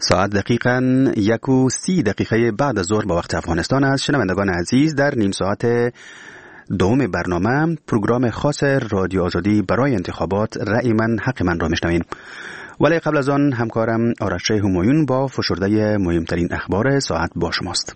ساعت دقیقاً 1:30 بعد از ظهر با وقت افغانستان است. شنوندگان عزیز، در نیم ساعت دوم برنامه پروگرام خاص رادیو آزادی برای انتخابات رأی من حق من را میشنویم. ولی قبل از آن همکارم آرش همایون با فشرده مهمترین اخبار ساعت با شماست.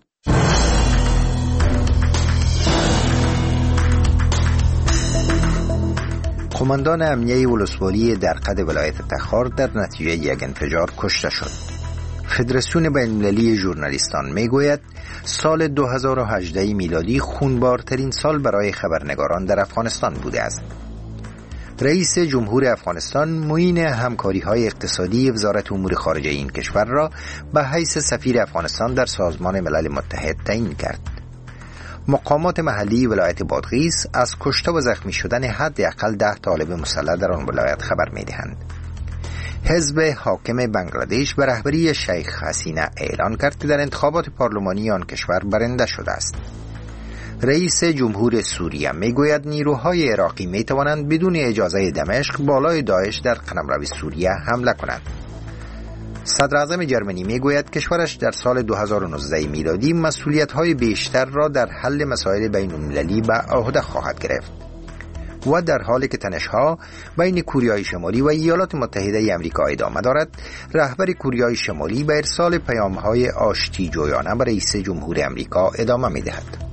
قماندان امنیه ولسوالی درقد ولایت تخار در نتیجه یک انفجار کشته شد. فدراسیون بین‌المللی ژورنالیستان میگوید سال 2018 میلادی خونبارترین سال برای خبرنگاران در افغانستان بوده است. رئیس جمهور افغانستان معین همکاری‌های اقتصادی وزارت امور خارجه این کشور را به حیث سفیر افغانستان در سازمان ملل متحد تعیین کرد. مقامات محلی ولایت بادغیس از کشته و زخمی شدن حداقل 10 طالب مسلح در آن ولایت خبر می‌دهند. حزب حاکم بنگلادش به رهبری شیخ حسینه اعلان کرد که در انتخابات پارلمانی آن کشور برنده شده است. رئیس جمهور سوریه میگوید نیروهای عراقی میتوانند بدون اجازه دمشق بالای داعش در قلمرو سوریه حمله کنند. صدر اعظم جرمنی میگوید کشورش در سال 2019 میلادی مسئولیت‌های بیشتر را در حل مسائل بین‌المللی به عهده خواهد گرفت. و در حالی که تنش‌ها بین کوریای شمالی و ایالات متحده آمریکا ادامه دارد، رهبر کوریای شمالی به ارسال پیام‌های آشتی جویانه به رئیس جمهور آمریکا ادامه می‌دهد.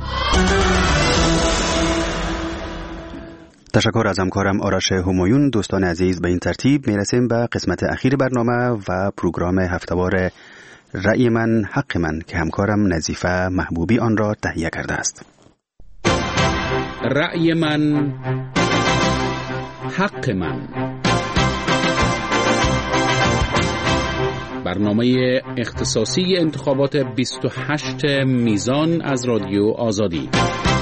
تشکر از همکارم آرش همایون. دوستان عزیز، به این ترتیب میرسیم به قسمت اخیر برنامه و پروگرام هفته‌وار رأی من حق من که همکارم نظیفه محبوبی آن را تهیه کرده است. رأی من حق من، برنامه اختصاصی انتخابات 28 میزان از رادیو آزادی.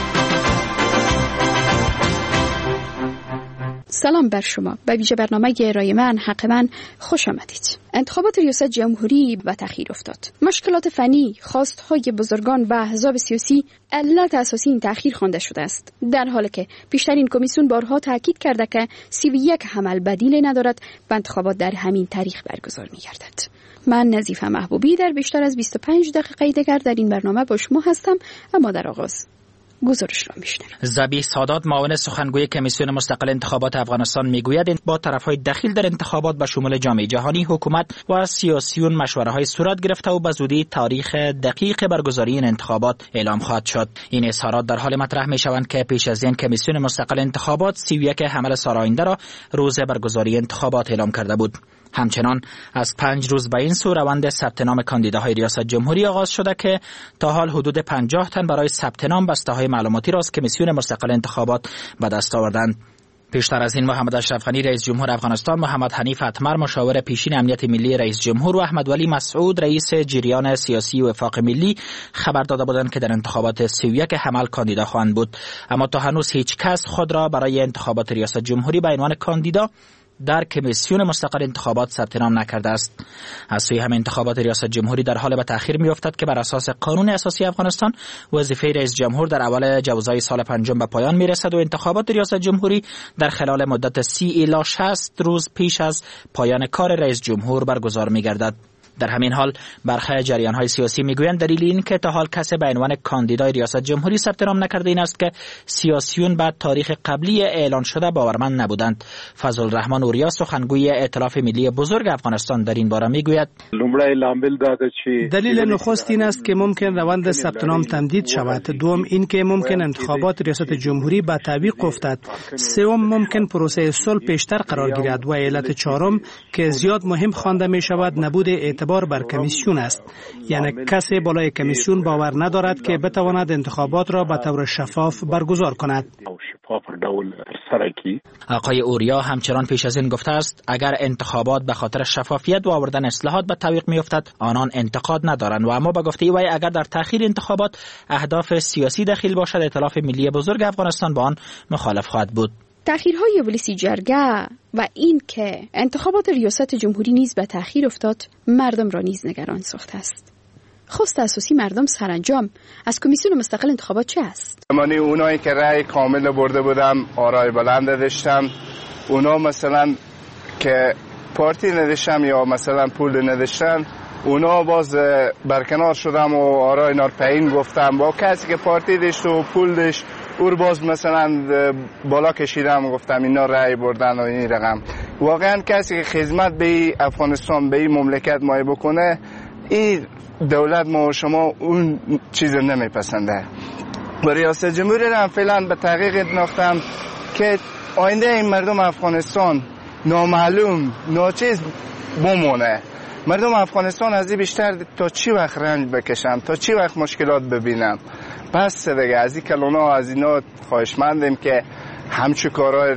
سلام بر شما. به ویژه برنامه رأی من حق من خوش آمدید. انتخابات ریاست جمهوری به تأخیر افتاد. مشکلات فنی، خواستهای بزرگان و احزاب سیاسی علت اساسی این تأخیر خوانده شده است، در حالی که پیشترین کمیسیون بارها تاکید کرده که 31 حمل بدیل ندارد و انتخابات در همین تاریخ برگزار می‌گردد. من نظیفه محبوبی در بیشتر از 25 دقیقه دیگر در این برنامه با شما هستم، اما در آغاز گزارش را میشنویم. ذبیح سادات معاون سخنگوی کمیسیون مستقل انتخابات افغانستان میگوید با طرفهای دخیل در انتخابات به شمول جامعه جهانی، حکومت و سیاسیون مشوره‌های صورت گرفته و به زودی تاریخ دقیق برگزاری این انتخابات اعلام خواهد شد. این اظهارات در حال مطرح میشوند که پیش از این کمیسیون مستقل انتخابات 31 حمل سال آینده را روز برگزاری انتخابات اعلام کرده بود. همچنان از 5 روز به این سو روند ثبت نام کاندیداهای ریاست جمهوری آغاز شده که تا حال حدود 50 تن برای ثبت نام بسته‌های معلوماتی را از کمیسیون مستقل انتخابات به دست آوردند. پیشتر از این محمد اشرف غنی رئیس جمهور افغانستان، محمد حنیف اتمر مشاور پیشین امنیت ملی رئیس جمهور و احمد ولی مسعود رئیس جریان سیاسی وفاق ملی خبر داده بودند که در انتخابات 31 حمل کاندیدا خواهند بود، اما تا هنوز هیچ کس خود را برای انتخابات ریاست جمهوری به عنوان کاندیدا در کمیسیون مستقل انتخابات ثبت نام نکرده است. از سوی هم انتخابات ریاست جمهوری در حال به تأخیر می‌افتد که بر اساس قانون اساسی افغانستان وظیفه رئیس جمهور در اول جوزای سال پنجم به پایان میرسد و انتخابات ریاست جمهوری در خلال مدت 30 الی 60 روز پیش از پایان کار رئیس جمهور برگزار می‌گردد. در همین حال برخی جریان‌های سیاسی میگویند دلیل این که تا حال کسی به عنوان کاندیدای ریاست جمهوری ثبت نام نکرده این است که سیاسیون بعد تاریخ قبلی اعلان شده باورمند نبودند. فضل الرحمن اوریا سخنگوی ائتلاف ملی بزرگ افغانستان در این باره میگوید دلیل نخست این است که ممکن روند ثبت نام تمدید شود، دوم این که ممکن انتخابات ریاست جمهوری به تعویق افتد، سوم ممکن پروسه صلح پیشتر قرار گیرد و علت چهارم که زیاد مهم خوانده می شود نبود اعتبار بر کمیسیون است. یعنی کسی بالای کمیسیون باور ندارد که بتواند انتخابات را به طور شفاف برگزار کند. آقای اوریا همچنان پیش از این گفته است اگر انتخابات به خاطر شفافیت و آوردن اصلاحات به تعویق میافتد آنان انتقاد ندارند و اما به گفته وی اگر در تأخیر انتخابات اهداف سیاسی دخیل باشد ائتلاف ملی بزرگ افغانستان با آن مخالف خواهد بود. تأخیرهای ابلیسی جرگه و این که انتخابات ریاست جمهوری نیز به تأخیر افتاد مردم را نیز نگران ساخته است. خواست اساسی مردم سرانجام از کمیسیون مستقل انتخابات چه است؟ من اونایی که رأی کامل برده بودم، آرای بلند داشتم، اونا مثلا که پارتی نداشتم یا مثلا پول نداشتن، اونا باز برکنار شدم و آرای اینا رو پایین گفتم. با کسی که پارتی داشت و پول داشت او باز مثلا بالا کشیدم و گفتم اینا رأی بردن و این رقم. واقعا کسی که خدمت به افغانستان به این مملکت مایه بکنه، این دولت ما و شما اون چیز نمیپسنده. و ریاست جمهوری هم فعلا به تحقیق انداختم که آینده این مردم افغانستان نامعلوم ناچیز بمونه. مردم افغانستان از این بیشتر تا چی وقت رنج بکشن، تا چی وقت مشکلات ببینن. پس دیگه از این کلونا از اینا خواهشمندیم که همچون کارهای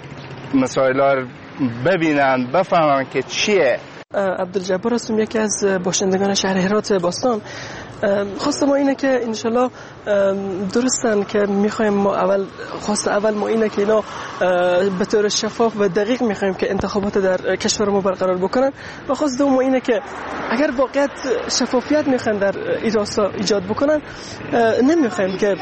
مسائل ببینن، بفهمن که چیه. عبدالجبار هستم، یکی از باشندگان شهر هرات باستان. خواست ما اینه که انشالله درستن که میخوایم ما اول ما اینه که اینا به طور شفاف و دقیق میخوایم که انتخابات در کشور ما برقرار بکنن. و خواست دوم ما اینه که اگر واقعا شفافیت میخوایم در این راستا ایجاد بکنن، نمیخوایم که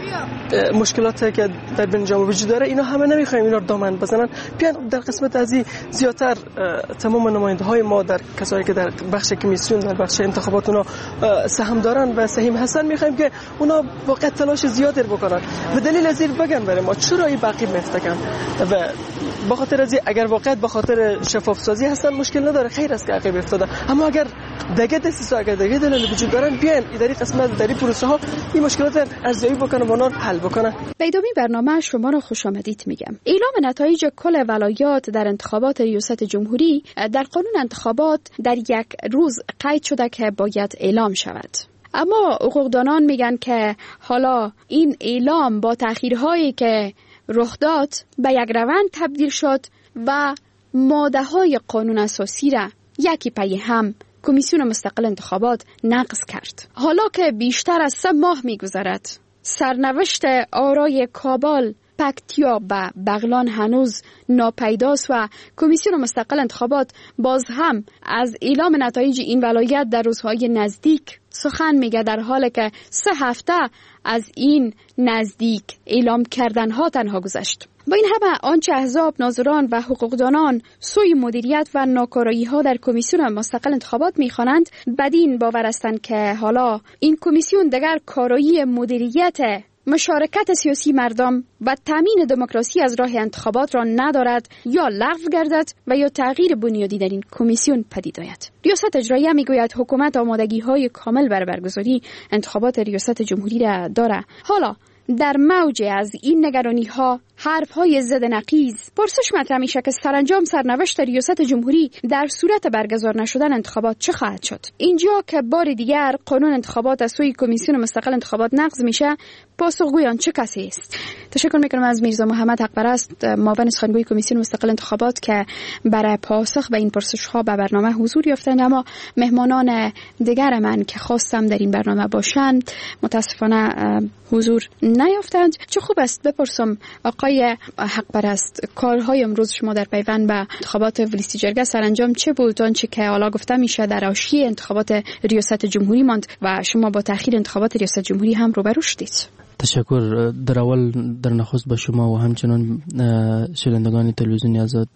مشکلاتی که در بین جامعه وجود داره اینا همه نمیخوایم اینا رو دامن بزنن. بیان در قسمت از این زیادتر تمام نماینده های ما در کسایی که در بخش کمیسیون در بخش انتخابات اونا سهم دارن و سهم هستن، میخوایم که اونا واقعا تلاش زیادی بکنن. و دلیل از این بگن برای ما چرا این باقی میفتکن و به خاطر از اگر واقعا به خاطر شفاف سازی هستن مشکل نداره، خیر است که عقب افتاده. اما اگر دیگه دسیسا اگر دیگه دلیل وجود دارن، بیان اداری قسمت در این پروسه ها این مشکلات ارزیابی بکنن و اونا حل بکنن. به ادامه برنامه شما را خوش آمدید میگم. اعلام نتایج کل ولایات در انتخابات ریاست جمهوری در قانون انتخابات در یک روز قید شده که باید اعلام شود. اما حقوقدانان میگن که حالا این اعلام با تأخیرهایی که رخ داد به یک روند تبدیل شد و ماده های قانون اساسی را یکی پی هم کمیسیون مستقل انتخابات نقض کرد. حالا که بیشتر از 3 ماه میگذرد، سرنوشت آرای کابل، پکتیا و بغلان هنوز ناپیداست و کمیسیون مستقل انتخابات باز هم از اعلام نتایج این ولایت در روزهای نزدیک سخن میگه، در حالی که 3 هفته از این نزدیک اعلام کردن ها تنها گذشت. با این همه آنچه احزاب، ناظران و حقوقدانان سوی مدیریت و ناکارایی ها در کمیسیون مستقل انتخابات میخوانند، بدین باور هستند که حالا این کمیسیون دیگر کارایی مدیریت مشارکت سیاسی مردم و تامین دموکراسی از راه انتخابات را ندارد، یا لغو گردد و یا تغییر بنیادی در این کمیسیون پدید آید. ریاست اجراییه میگوید حکومت آمادگی‌های کامل برای برگزاری انتخابات ریاست جمهوری را دارد. حالا در موج از این نگرانی‌ها، حرف‌های ضد نقیض، پرسش مطرح میشه که سرانجام سرنوشت ریاست جمهوری در صورت برگزار نشدن انتخابات چه خواهد شد؟ اینجا که بار دیگر قانون انتخابات از سوی کمیسیون مستقل انتخابات نقض میشه، پاسخگوی آن چه کسی است؟ تشکر میکنم از میرزا محمد حقپرست، معاون سخنگوی کمیسیون مستقل انتخابات که برای پاسخ به این پرسش‌ها به برنامه حضور یافتند. اما مهمانان دیگر من که خواستم در این برنامه باشند متاسفانه حضور نیافتند. چه خوب است بپرسم آقای حقپرست، کارهای امروز شما در پیوند به انتخابات ولایتی جرگه سرانجام چه بود؟ آنچه که حالا گفته میشه در حاشیه انتخابات ریاست جمهوری ماند و شما با تأخیر انتخابات ریاست جمهوری هم روبرو شدید. تشکر. در اول در نخست به شما و همچنان شنوندگان تلویزیونی آزاد،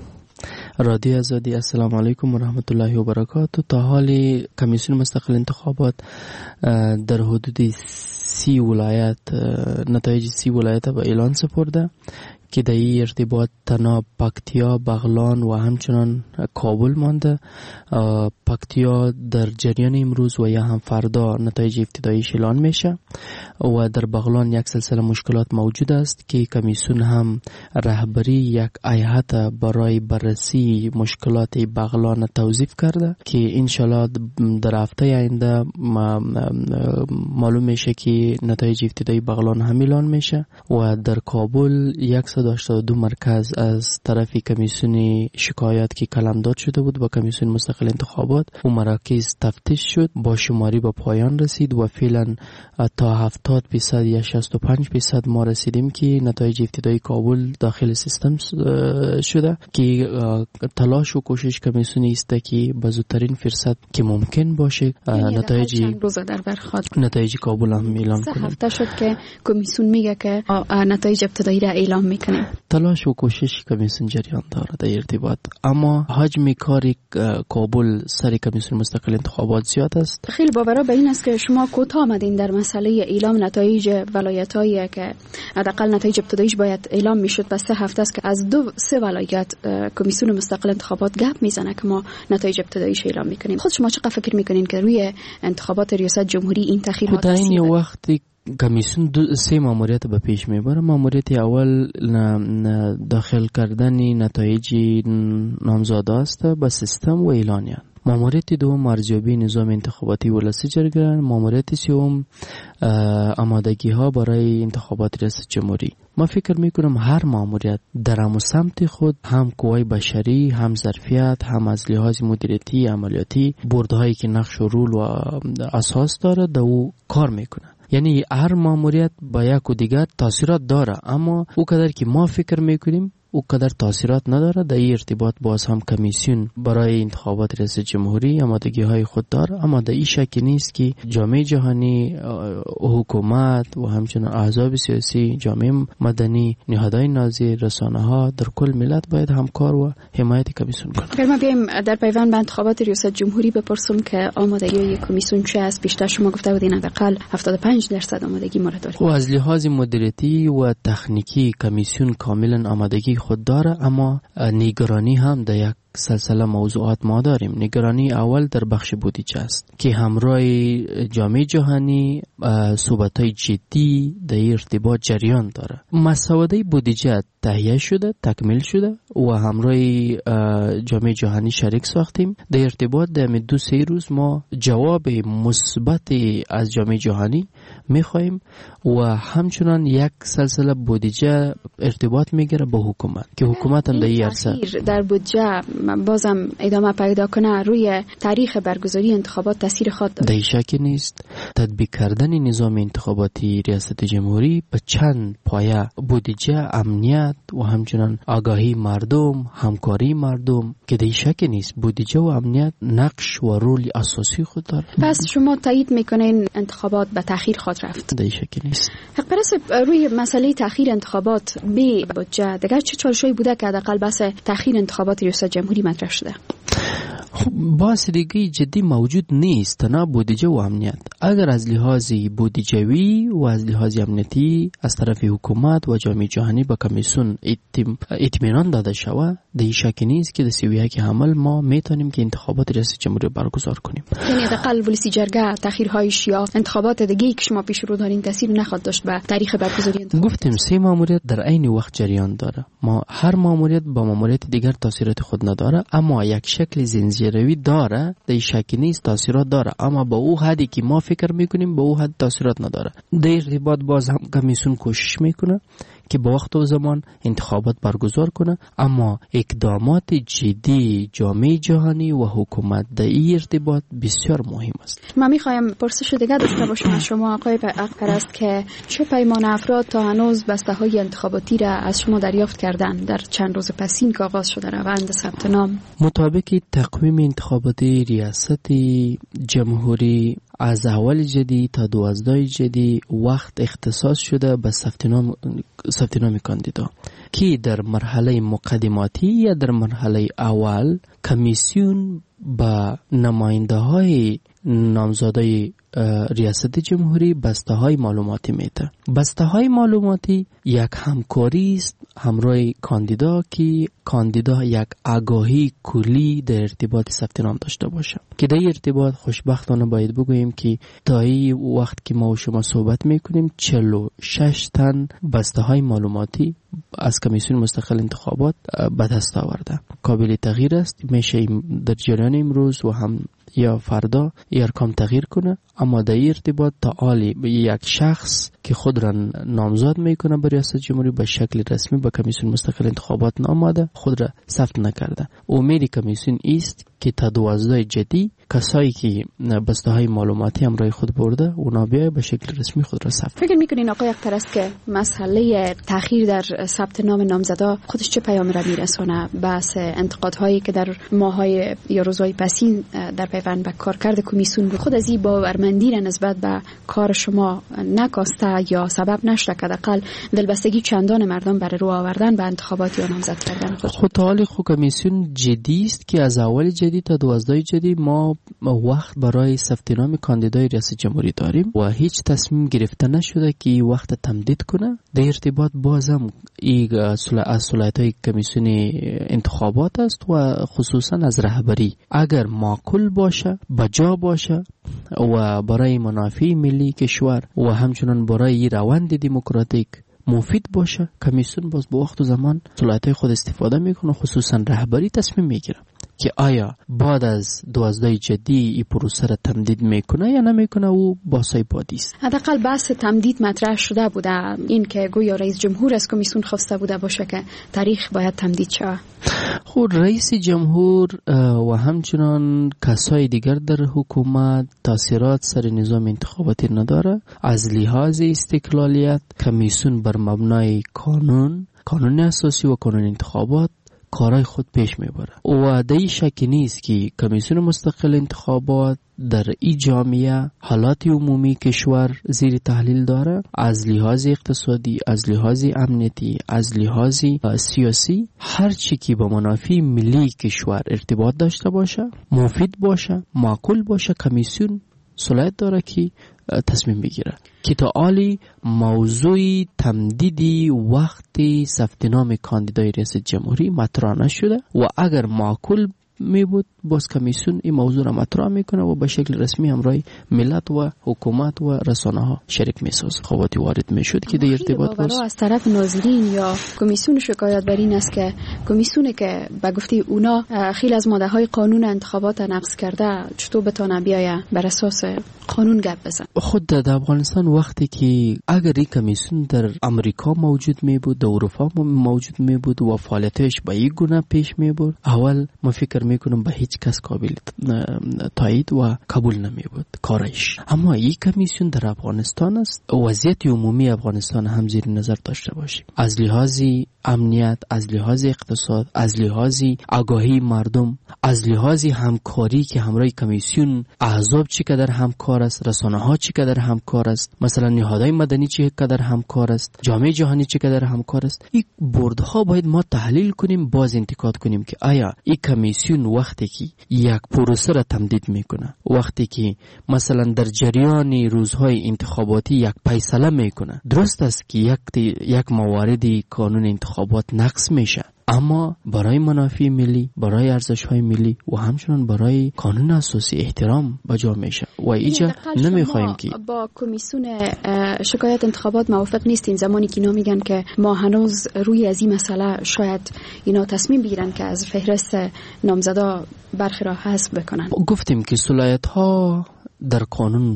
رادیو آزادی، السلام علیکم و رحمت الله و برکاته. تا حالی کمیسیون مستقل انتخابات در حدود 30 ولایت نتایج 30 ولایت به اعلان سپرده که در این ارتباط تنها پکتیا، بغلان و همچنان کابل مانده. پکتیا در جریان امروز و یا هم فردا نتایج ابتداییش اعلان میشه و در بغلان یک سلسله مشکلات موجود است که کمیسیون هم رهبری یک هیئت برای بررسی مشکلات بغلان توظیف کرده که انشالله در هفته آینده معلوم میشه که نتایج ابتدایی بغلان هم اعلان میشه. و در کابل 182 مرکز از طرف کمیسیون شکایات که قلمداد شده بود با کمیسیون مستقل انتخابات و مراکز تفتیش شد، با شماری به پایان رسید و فعلا تا 70% یا 65% ما رسیدیم که نتایج ابتدایی کابل داخل سیستم شده که تلاش و کوشش کمیسیون است که به زودترین فرصت که ممکن باشه نتایج کابل هم اعلان کنه. هفته شد که کمیسیون میگه که نتایج ابتدایی را اعلام میکنه. میکنیم؟ تلاش و کوشش کمیسیون جریان داره در ارتباط، اما حجم کار کابل سر کمیسیون مستقل انتخابات زیاد است. خیلی باورا به این است که شما کوتاه آمدین در مسئله اعلام نتایج ولایت‌هایی که حداقل نتایج ابتداییش باید اعلام میشد. بس 3 هفته است که از 2-3 ولایت کمیسیون مستقل انتخابات گپ میزنه که ما نتایج ابتداییش اعلام میکنیم. خود شما چقدر فکر میکنین که روی انتخابات ریاست جمهوری این تاخیر در این وقتی کمیسیون 3 ماموریت به پیش میبره؟ ماموریت اول داخل کردن نتایج نامزاده است به سیستم و اعلانیه. ماموریت دوم ارزیابی نظام انتخاباتی ولسی جرگران. ماموریت سوم آمادگی ها برای انتخابات ریاست جمهوری. ما فکر میکنم هر ماموریت در هم سمت خود هم قوای بشری، هم ظرفیت، هم از لحاظ مدیریتی عملیاتی بردهایی که نقش و رول و اساس داره در او کار میکنه. یعنی هر ماموریت با یک و دیگر تاثیرات داره، اما او قدر که ما فکر میکنیم او قدر تاثیرات نداره. در این ارتباط باز هم کمیسیون برای انتخابات ریاست جمهوری آمادگی های خود داره، اما در این شک نیست که جامعه جهانی، حکومت و همچنین احزاب سیاسی، جامعه مدنی، نهادهای نظیر، رسانه ها در کل ملت باید همکار و حمایت کمیسیون کنند. اگر ما بیایم در پیوند به انتخابات ریاست جمهوری بپرسم که آمادگی کمیسیون چه است؟ بیشتر شما گفته بودین حداقل 75% آمادگی ما داره. و از لحاظ مدیریتی و تکنیکی کمیسیون کاملا آمادگی خود داره، اما نگرانی هم در یک سلسله موضوعات ما داریم. نگرانی اول در بخش بودجه است که همراه جامعه جهانی صحبت‌های جدی در ارتباط جریان داره. مسوده بودجه تهیه شده، تکمیل شده و همراه جامعه جهانی شریک ساختیم. در ارتباط در 2-3 روز ما جواب مثبت از جامعه جهانی میخوایم و همچنان یک سلسله بودجه ارتباط میگیره با حکومت که حکومت هم در این عرصه در بودجه بازم ادامه پیدا کنه روی تاریخ برگزاری انتخابات تاثیر خود داره. در شک نیست. تطبیق کردن نظام انتخاباتی ریاست جمهوری به چند پایه بودجه، امنیت و همچنان آگاهی مردم، همکاری مردم که در شک نیست بودجه و امنیت نقش و رول اساسی خود داره. پس شما تایید میکنین انتخابات به تاخیر خود رفت؟ در شک نیست. حق پرست روی مسئله تاخیر انتخابات به بودجه دیگر چه چالشی بوده که حداقل بحث تاخیر انتخابات ریاست جمهوری مطرح شده؟ خب باعث دیگه جدی موجود نیست نه بودجه و امنیت. اگر از لحاظ بودجوی و از لحاظ امنیتی از طرف حکومت و جامعه جهانی به کمیسیون اطمینان داده شود، در شک نیست که در 31 حمل ما میتونیم که انتخابات ریاست جمهوری برگزار کنیم. یعنی حداقل ولسی جرگه تاخیرهایش یا انتخابات دیگه که شما پیش رو دارین تاثیر نخواهد داشت به تاریخ برگزاری انتخابات؟ گفتیم 3 ماموریت در عین وقت جریان داره. ما هر ماموریت با ماموریت دیگر تاثیرات خود نداره، اما یک شکل زنجیروی داره. در شک نیست تاثیرات داره، اما با او حدی که ما فکر میکنیم با او حد تاثیرات نداره. در ارتباط باز هم کمیسیون کوشش میکنه که با وقت و زمان انتخابات برگزار کنه، اما اقدامات جدی جامعه جهانی و حکومت در این ارتباط بسیار مهم است. من میخوایم پرسش دیگه داشته باشم از شما آقای حق‌پرست که چه پیمان افراد تا هنوز بسته های انتخاباتی را از شما دریافت کردن در چند روز پسین که آغاز شده روند ثبت نام؟ مطابق تقویم انتخاباتی ریاست جمهوری از اول جدی تا 12 جدی وقت اختصاص شده به ثبت نام کاندیدا که در مرحله مقدماتی یا در مرحله اول کمیسیون با نماینده های نامزاده ریاست جمهوری بسته های معلوماتی میده. بسته های معلوماتی یک همکاری است همراه کاندیدا که کاندیدا یک آگاهی کلی در ارتباط ثبت نام داشته باشه که در ارتباط خوشبختانه باید بگوییم که تا این وقت که ما و شما صحبت میکنیم 46 تن بسته های معلوماتی از کمیسیون مستقل انتخابات به دست آورده. قابل تغییر است، میشه در جریان امروز و هم یا فردا ارقام تغییر کنه، اما در ارتباط تا حالی یک شخص که خود را نامزد میکنه به ریاست جمهوری به شکل رسمی به کمیسیون مستقل انتخابات ناماده خود را ثبت نکرده. امید کمیسیون است که تا 12 جدی کسایی که بسته های معلوماتی همراه خود برده اونا بیای به شکل رسمی خود را ثبت. فکر میکنین آقای اختر است که مسئله تأخیر در ثبت نام نامزدا خودش چه پیام را میرسونه؟ بحث انتقادهایی که در ماهای یا روزهای پسین در پیوند به کارکرد کمیسیون بود، خود از این باورمندی را نسبت به کار شما نکاسته یا سبب نشده که حداقل دلبستگی چندان مردم برای رو آوردن به انتخابات یا نامزد کردن خود حالی خود کمیسیون جدی است که از اول جدی تا 12 جدی ما وقت برای ثبت نام کاندیدای ریاست جمهوری داریم و هیچ تصمیم گرفته نشده که وقت تمدید کنه. در ارتباط بازم این از صلاحیت‌های کمیسیون انتخابات است و خصوصا از رهبری اگر معقول باشه، بجا باشه و برای منافع ملی کشور و همچنان برای روند دموکراتیک مفید باشه، کمیسیون باز با وقت و زمان صلاحیت‌های خود استفاده میکنه، خصوصا رهبری تصمیم میگیره که آیا بعد از 12 جدی این پروسه را تمدید میکنه یا نمیکنه و باسای بادی است. حداقل بحث تمدید مطرح شده بوده، این که گویا رئیس جمهور از کمیسیون خواسته بوده باشه که تاریخ باید تمدید شود. خب رئیس جمهور و همچنان کسای دیگر در حکومت تاثیرات سر نظام انتخاباتی نداره. از لحاظ استقلالیت کمیسیون بر مبنای قانون اساسی و قانون انتخابات کارای خود پیش میبره و در این شکی نیست که کمیسیون مستقل انتخابات در این جامعه حالات عمومی کشور زیر تحلیل داره، از لحاظ اقتصادی، از لحاظ امنیتی، از لحاظ سیاسی، هر چی که با منافع ملی کشور ارتباط داشته باشه، مفید باشه، معقول باشه، کمیسیون صلاحیت داره که تصمیم بگیره. که تا حالی موضوع تمدیدی وقت ثبت نام کاندیدای ریاست جمهوری مطرح نشده و اگر معقول می بود باز کمیسیون این موضوع را مطرح میکنه و به شکل رسمی همراه ملت و حکومت و رسانه ها شریک میسازه. خواهی وارد میشد که در ارتباط باز از طرف ناظرین یا کمیسیون شکایت بر این است که کمیسیونی که به گفته اونا خیلی از ماده های قانون انتخابات نقض کرده چطور بتونه بیایه بر اساس قانون گپ بزن؟ خود در افغانستان وقتی که اگر این کمیسیون در امریکا موجود می بود، در اروپا موجود می بود و فعالیتش به این گونه پیش می بود، اول ما فکر میکنم به هیچ کس قابل تایید و قبول نمی بود کارش. اما این کمیسیون در افغانستان است، وضعیت عمومی افغانستان هم زیر نظر داشته باشیم، از لحاظ امنیت، از لحاظ اقتصاد، از لحاظ آگاهی مردم، از لحاظ همکاری که همراه کمیسیون احزاب چقدر همکار است، رسانه ها چقدر همکار است، مثلا نهادهای مدنی چقدر همکار است، جامعه جهانی چقدر همکار است. این بردها باید ما تحلیل کنیم، باز انتقاد کنیم که آیا این کمیسیون وقتی که یک پروسه را تمدید میکنه، وقتی که مثلا در جریان روزهای انتخاباتی یک فیصله میکنه، درست است که یک مواردی قانون انتخابات نقض میشه، اما برای منافع ملی، برای ارزش‌های ملی و همچنان برای قانون اساسی احترام بجا میشه و اینجا نمیخوایم که با کمیسیون شکایت انتخابات موافق نیستین زمانی که اینا میگن که ما هنوز روی از این مسئله شاید اینا تصمیم بگیرن که از فهرست نامزدا برخی را حذف بکنن. گفتیم که صلاحیت‌ها در قانون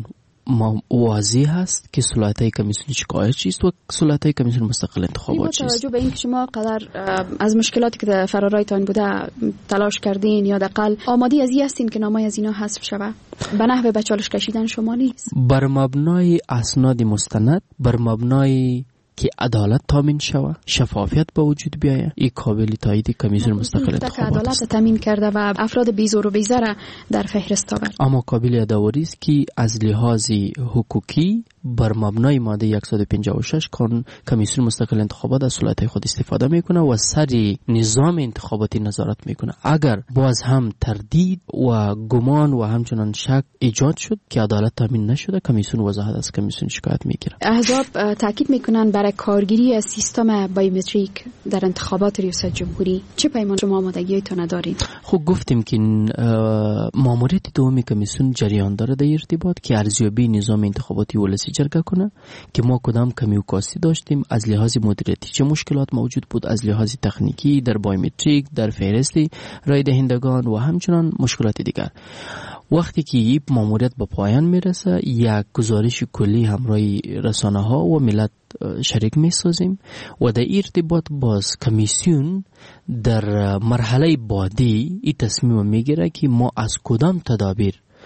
واضح هست که صلاحیت کمیسیون شکایت چیست و صلاحیت کمیسیون مستقل انتخابات چیست. با توجه به اینکه شما قدر از مشکلاتی که در فرارایتان بوده تلاش کردین یا دقل آماده از این هستین که نامای از اینا حذف شود، به نحو به چالش کشیدن شما نیست؟ بر مبنای اسناد مستند، بر مبنای که عدالت تامین شود، شفافیت به وجود بیاید، این قابل تایید کمیسیون مستقل انتخابات است. عدالت تامین کرده و افراد بیزور و بیزره در فهرست آورد. اما قابل یادآوری است که از لحاظ حقوقی بر مبنای ماده 156 قانون کمیسیون مستقل انتخابات از صلاحیت خود استفاده میکنه و سر نظام انتخاباتی نظارت میکنه. اگر باز هم تردید و گمان و همچنان شک ایجاد شد که عدالت تامین نشده، کمیسیون وضاحت از کمیسیون شکایت میگیره. احزاب تاکید میکنن برای کارگیری سیستم بایومتریک در انتخابات ریاست جمهوری چه پیمان شما آمادگیتون دارید؟ خب گفتیم که ماموریت دومی کمیسیون جریان داره در ارتباط که ارزیابی نظام انتخاباتی ولسی جرگه کنه که ما کدام کمی و کاستی داشتیم، از لحاظ مدیریتی چه مشکلات موجود بود، از لحاظ تکنیکی در بایومتریک، در فهرست رای دهندگان و همچنان مشکلات دیگر. وقتی که این ماموریت به پایان میرسه، یک گزارش کلی همراه رسانه ها و ملت شریک میسازیم و در ارتباط باز کمیسیون در مرحله بعدی این تصمیم میگیره که ما از کدام تدابیر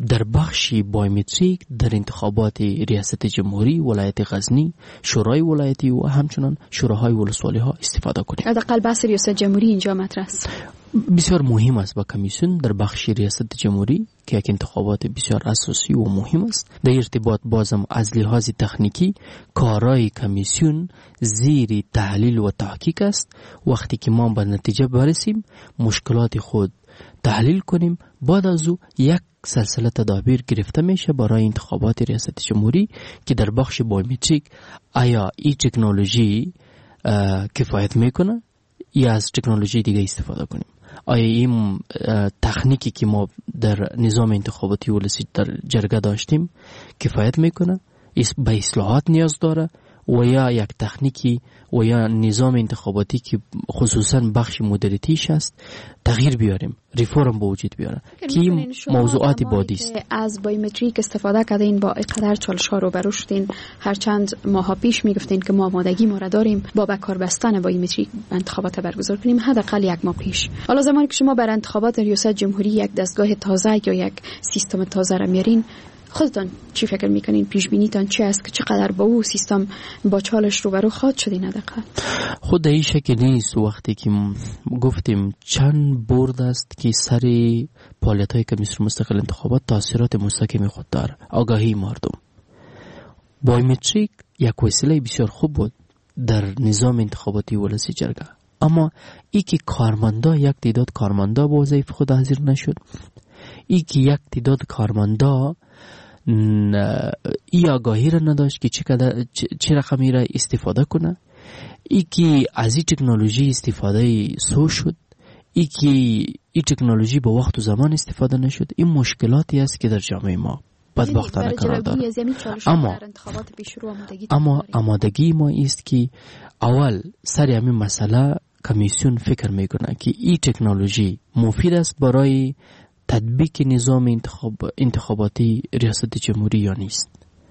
در بخش بایومتریک در انتخابات ریاست جمهوری، ولایت غزنی، شورای ولایتی و همچنان شوراهای ولسوالی ها استفاده کنیم. حداقل بحث ریاست جمهوری اینجا مطرح است. بسیار مهم است با کمیسیون در بخش ریاست جمهوری که یک انتخابات بسیار اساسی و مهم است. در ارتباط بازم از لحاظ تکنیکی کارای کمیسیون زیر تحلیل و تحقیق است. وقتی که ما به نتیجه برسیم مشکلات خود تحلیل کنیم، بعد از او یک سلسله تدابیر گرفته میشه برای انتخابات ریاست جمهوری که در بخش بایومتریک آیا این تکنولوژی کفایت میکنه یا از تکنولوژی دیگه استفاده کنیم. آیا این تکنیکی که ما در نظام انتخاباتی ولسی در جرگه داشتیم کفایت میکنه، به اصلاحات نیاز داره و یا یک تکنیکی و یا نظام انتخاباتی که خصوصا بخش مدیریتیش است تغییر بیاریم، ریفورم به وجود بیاره که این موضوعات بعدی است. از بایومتریک استفاده کردین با اینقدر چالش‌ها روبرو شدین، هر چند ماه پیش میگفتین که ما آمادگی ما را داریم با بکار بستن بایومتریک انتخابات برگزار کنیم، حداقل یک ماه پیش. حالا زمانی که شما بر انتخابات ریاست جمهوری یک دستگاه تازه یا یک سیستم تازه را میارین، خودتان چی فکر میکنین؟ پیش بینیتان چی است که چقدر با او سیستم با چالش روبرو خواهد شدین؟ حداقل خود این شکل نیست. وقتی که گفتیم چند برد است که سر فعالیت‌های کمیسیون مستقل انتخابات تاثیرات مستقیم خود داره. آگاهی مردم، بایومتریک یک وسیله بسیار خوب بود در نظام انتخاباتی ولسی جرگه، اما ای که کارمندا یک تعداد کارمندا به وظایف خود حاضر نشد، ای که یک تعداد کارمندا ای آگاهی را نداشت که چه رقمی را استفاده کنه، ای که از این تکنولوژی استفاده سو شد، ای که این تکنولوژی به وقت و زمان استفاده نشد. این مشکلاتی است که در جامعه ما بدبختانه قرار دارد. اما آمادگی ما است که اول سر همین مسئله کمیسیون فکر میکنه که این تکنولوژی مفید است برای تطبیق نظام انتخاباتی ریاست جمهوری یا نیست،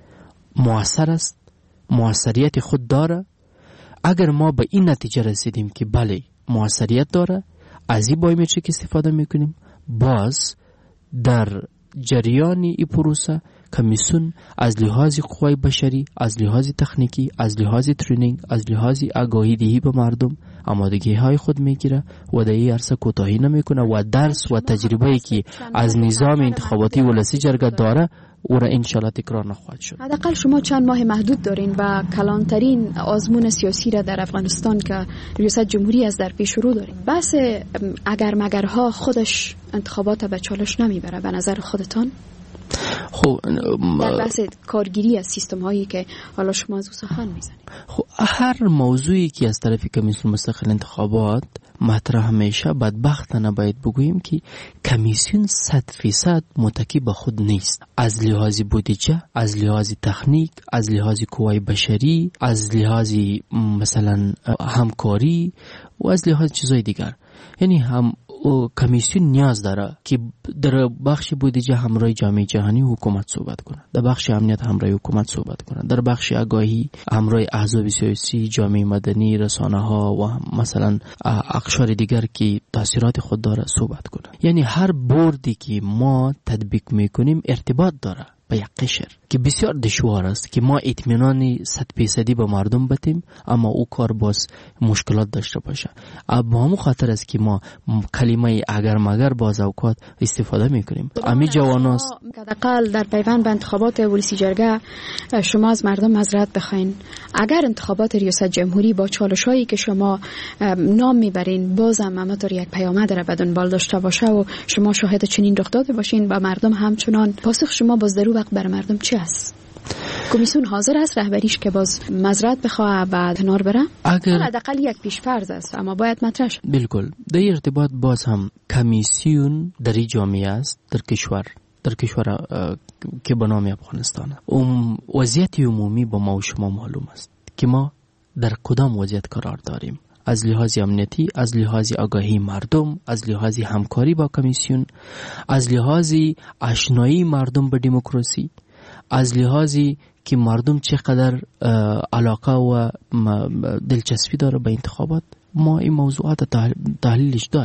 مؤثر است، مؤثریت خود داره. اگر ما به این نتیجه رسیدیم که بله مؤثریت داره، از این بایومتریک استفاده میکنیم، باز در جریان این پروسه کمیسیون از لحاظ قوای بشری، از لحاظ تکنیکی، از لحاظ ترینینگ، از لحاظ آگاهی دهی به مردم آمادگی های خود میگیره و در این عرصه کوتاهی نمیکنه و درس و تجربه‌ای که از نظام انتخاباتی ولسی جرگه داره او را انشالله تکرار نخواهد شد. حداقل شما چند ماه محدود دارین و کلانترین آزمون سیاسی را در افغانستان که ریاست جمهوری از در پیش رو دارین. بحث اگر مگرها خودش انتخابات به چالش نمیبره به نظر خودتان؟ خب در بحث کارگیری از سیستم هایی که حالا شما از او سخن میزنید، خب هر موضوعی که از طرف کمیسیون مستقل انتخابات مطرح میشه، بدبختانه باید بگوییم که کمیسیون 100% متکی به خود نیست. از لحاظ بودجه، از لحاظ تکنیک، از لحاظ قوای بشری، از لحاظ مثلا همکاری و از لحاظ چیزای دیگر. یعنی هم کمیسیون نیاز داره که در بخش بودجه همراه جامعه جهانی حکومت صحبت کنه، در بخش امنیت همراه حکومت صحبت کنه، در بخش آگاهی همراه احزاب سیاسی، جامعه مدنی، رسانه ها و مثلا اقشار دیگر که تاثیرات خود داره صحبت کنه. یعنی هر بردی که ما تطبیق میکنیم ارتباط داره به یک قشر که بسیار دشوار است که ما اطمینان 100% به مردم بدیم، اما او کار باز مشکلات داشته باشه. با همون خاطر است که ما کلمه اگر مگر باز اوقات استفاده میکنیم. امی جواناست حداقل در پیوند به انتخابات ولسی جرگه شما از مردم معذرت بخواین. اگر انتخابات ریاست جمهوری با چالشایی که شما نام میبرین بازم همطور یک پیامد را به دنبال داشته باشه و شما شاهد چنین رخ داده باشین و مردم همچنان، پاسخ شما باز در وقت بر مردم چی است؟ کمیسیون حاضر است رهبریش که باز معذرت بخواه و کنار بره؟ اگر حداقل یک پیش‌فرض است اما باید مطرح شد. بالکل. در ارتباط باز هم کمیسیون در این جامعه است، در کشور که به نام افغانستان، وضعیت عمومی با ما و شما معلوم است که ما در کدام وضعیت قرار داریم، از لحاظ امنیتی، از لحاظ آگاهی مردم، از لحاظ همکاری با کمیسیون، از لحاظ آشنایی مردم به دموکراسی، از لحاظ که مردم چقدر علاقه و دلچسپی داره به انتخابات. ما این موضوعات تحلیلش داریم.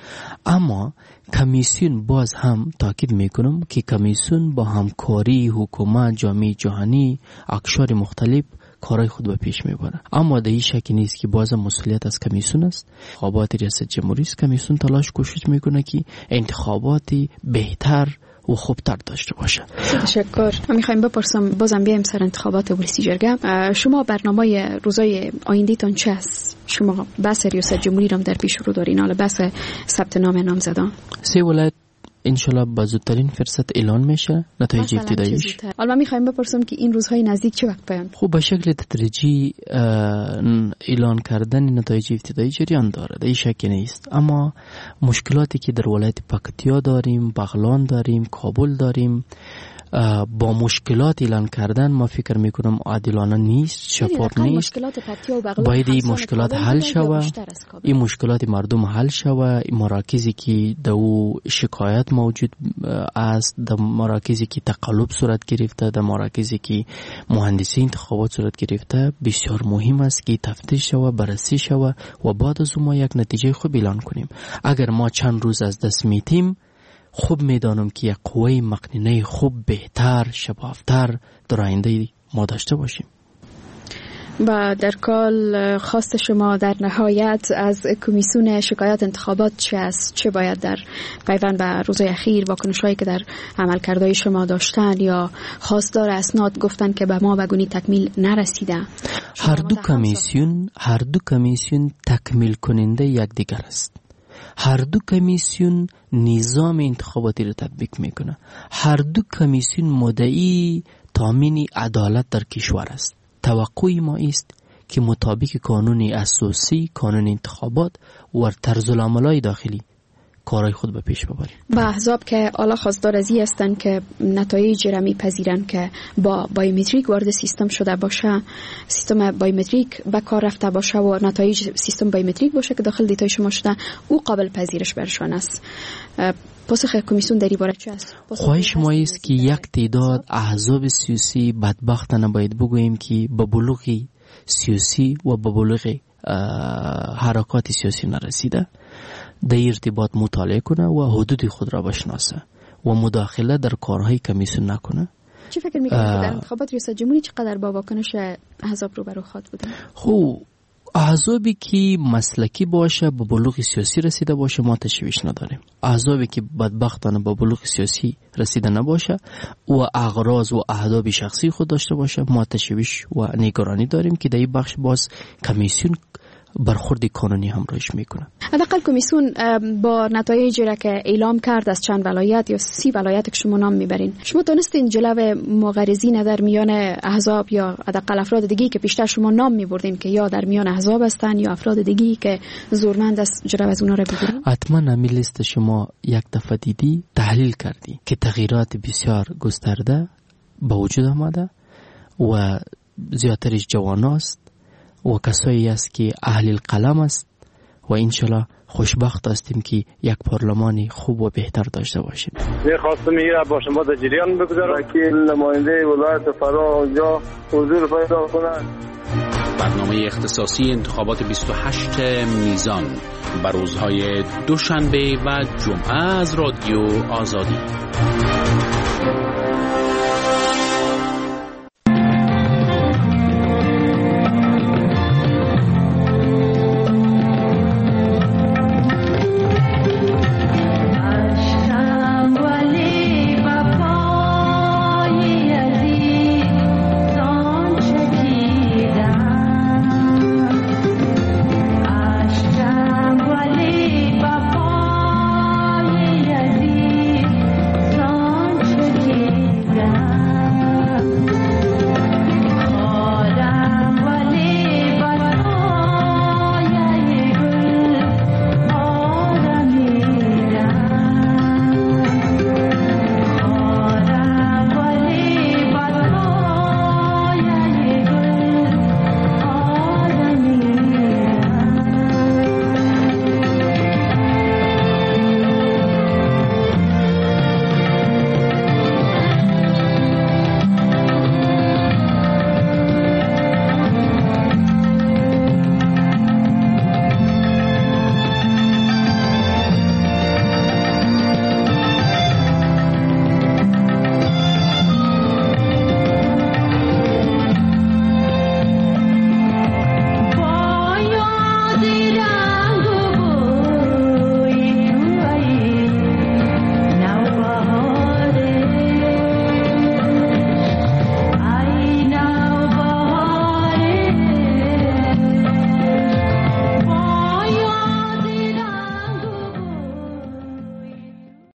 اما کمیسیون باز هم تاکید میکنم که کمیسیون با همکاری حکومت، جامعه جهانی، اقشار مختلف کارای خود به پیش میبره. اما در این شکی نیست که باز مسئولیت از کمیسیون است. انتخابات ریاست جمهوری است، کمیسیون تلاش کوشش میکنه که انتخاباتی بهتر و خوبتر داشته باشه. تشکر. ما میخوایم بپرسم، بازم بیایم سر انتخابات ولسی جرگه. شما برنامه روزای آینده تان چه است؟ شما بحث ریاست جمهوری را در پیش رو دارین، حالا بحث ثبت نام نامزدان 3 ولایت انشالله با زودترین فرصت اعلان میشه نتایج ابتداییش. حالا من میخوایم بپرسم که این روزهای نزدیک چه وقت پایان؟ خب به شکل تدریجی اعلان کردن نتایج ابتدایی جریان داره، در این شک نیست. اما مشکلاتی که در ولایت پکتیا داریم، بغلان داریم، کابل داریم، با مشکلات اعلان کردن ما فکر میکنم عادلانه نیست، شفاف نیست. باید این مشکلات حل شوه، این مشکلات مردم حل شوه. این مراکزی که دو شکایت موجود است، در مراکزی که تقلب صورت گرفته، در مراکزی که مهندسی انتخابات صورت گرفته، بسیار مهم است که تفتیش شوه، بررسی شوه و بعد از ما یک نتیجه خوب اعلان کنیم. اگر ما چند روز از دست میتیم، خوب میدانم که یک قوه مقننه خوب، بهتر، شفافتر در آینده ما داشته باشیم. و در کال خواست شما در نهایت از کمیسیون شکایت انتخابات چه است؟ چه باید در پیوند به روزهای اخیر واکنش‌هایی که در عملکردهای شما داشتن یا خواستار اسناد گفتن که به ما بگونی تکمیل نرسیده؟ هر دو کمیسیون تکمیل کننده یکدیگر است. هر دو کمیسیون نظام انتخاباتی را تطبیق میکنه. هر دو کمیسیون مدعی تامین عدالت در کشور است. توقع ما است که مطابق قانون اساسی، قانون انتخابات و طرز العمل‌های داخلی کارهای خود به پیش ببریم. با احزاب که حالا خواستار از این هستند که نتایج را میپذیرند که با بایومتریک وارد سیستم شده باشه، سیستم بایومتریک به کار رفته باشه و نتایج سیستم بایومتریک باشه که داخل دیتای شما شده، او قابل پذیرش برشان است. پاسخ کمیسیون در این باره چه است؟ خواهش ما است که یک تعداد احزاب سیاسی بدبختانه باید بگوییم که به بلوغ سیاسی و به بلوغ حرکات سیاسی نرسیده، در ارتباط مطالعه کنه و حدود خود را بشناسه و مداخله در کارهای کمیسیون نکنه. چی فکر میکنید که در انتخابات ریاست جمهوری چقدر با واکنش احزاب روبرو خواهد بودن؟ خب احزابی که مسلکی باشه، به بلوغ سیاسی رسیده باشه، ما تشویش نداریم. احزابی که بدبختانه به بلوغ سیاسی رسیده نباشه و اغراض و اهداف شخصی خود داشته باشه، ما تشویش و نگرانی داریم که در این بخش باز کمیسیون برخورد قانونی همراهش میکنه. حداقل کمیسیون با نتایجی را که اعلام کرد از چند ولایت یا 30 ولایت که شما نام میبرین، شما دانستین جلو مغرضین در میان احزاب یا حداقل افراد دیگی که پیشتر شما نام میبردین که یا در میان احزاب هستن یا افراد دیگی که زورمند است، جلو از اونا را بگیرین؟ حتما همین لیست شما یک دفعه دیدی، تحلیل کردی که تغییرات بسیار گسترده به وجود آمده و زیادترش جواناست و کسایی است که اهل القلم است و انشالله خوشبخت هستیم که یک پارلمانی خوب و بهتر داشته باشیم. می‌خواستم این را با شما در جریان بگذارم که نماینده ولایت فرا اونجا حضور پیدا کنند. برنامه اختصاصی انتخابات 28 میزان بر روزهای دوشنبه و جمعه از رادیو آزادی.